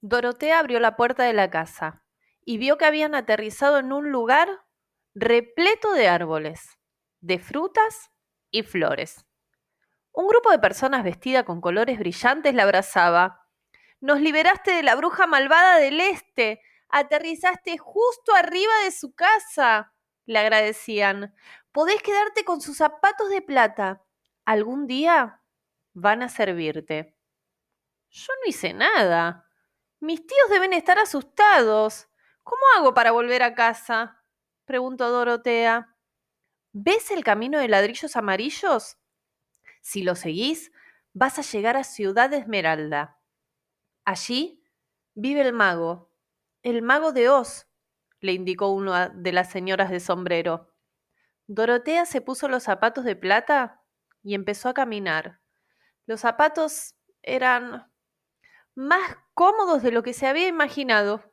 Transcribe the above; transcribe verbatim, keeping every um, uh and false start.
Dorotea abrió la puerta de la casa y vio que habían aterrizado en un lugar repleto de árboles, de frutas y flores. Un grupo de personas vestidas con colores brillantes la abrazaba. Nos liberaste de la bruja malvada del este. Aterrizaste justo arriba de su casa, le agradecían. Podés quedarte con sus zapatos de plata. Algún día van a servirte. Yo no hice nada. Mis tíos deben estar asustados. ¿Cómo hago para volver a casa? Preguntó Dorotea. ¿Ves el camino de ladrillos amarillos? Si lo seguís, vas a llegar a Ciudad Esmeralda. Allí vive el mago, el mago de Oz, le indicó una de las señoras de sombrero. Dorotea se puso los zapatos de plata y empezó a caminar. Los zapatos eran más cómodos de lo que se había imaginado.